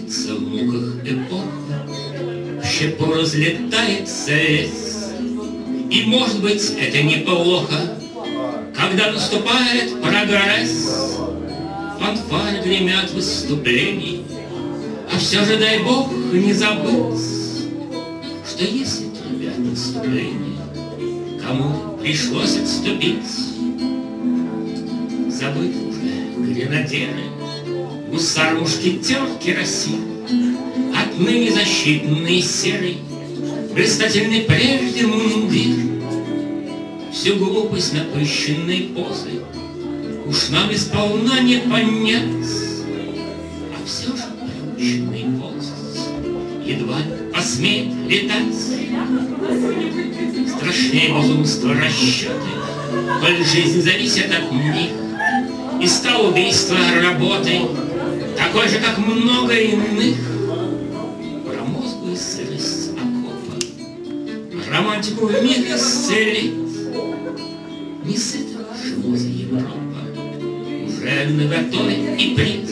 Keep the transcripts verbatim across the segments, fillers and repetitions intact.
томится в муках эпох, в щепу разлетается лес. И, может быть, это неплохо, когда наступает прогресс. Фанфары гремят выступлений, а все же, дай Бог, не забыть, что если трубят наступление, кому пришлось отступить. Забыты уже гренадеры, гусар, мушкетер, керосин, отныне защитный серый, блистательный прежде мундир. Всю глупость напыщенной позы уж нам и сполна не понять, а все же приученный возраст едва посмеет летать. Страшнее безумства расчеты, коль жизнь зависит от них, и стало убийство работой, такой же, как много иных. Промозглую сырость окопа романтику вмиг исцелит. Не сыта шмоза Европа, уже наготове и приз.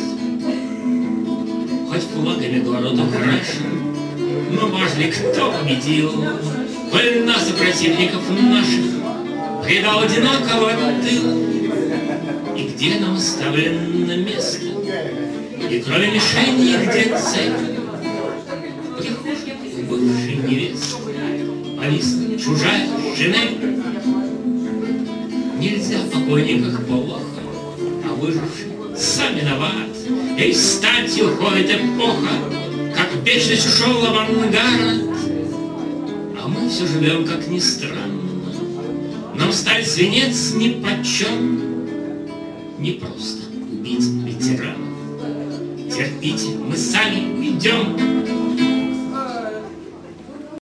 Хоть флагами город украшен, но важно, кто победил, коль нас и противников наших предал одинаково тыл. И где нам оставлено место, и кроме мишени, где цель? Где хуже у бывшей невесты повисла чужая шинель. Нельзя в покойниках плохо, а выживший сам виноват. И статью уходит эпоха, как вечность ушел авангард. А мы все живем, как ни странно, нам сталь свинец нипочем. Не просто убить ветеранов. Терпите, мы сами уйдем.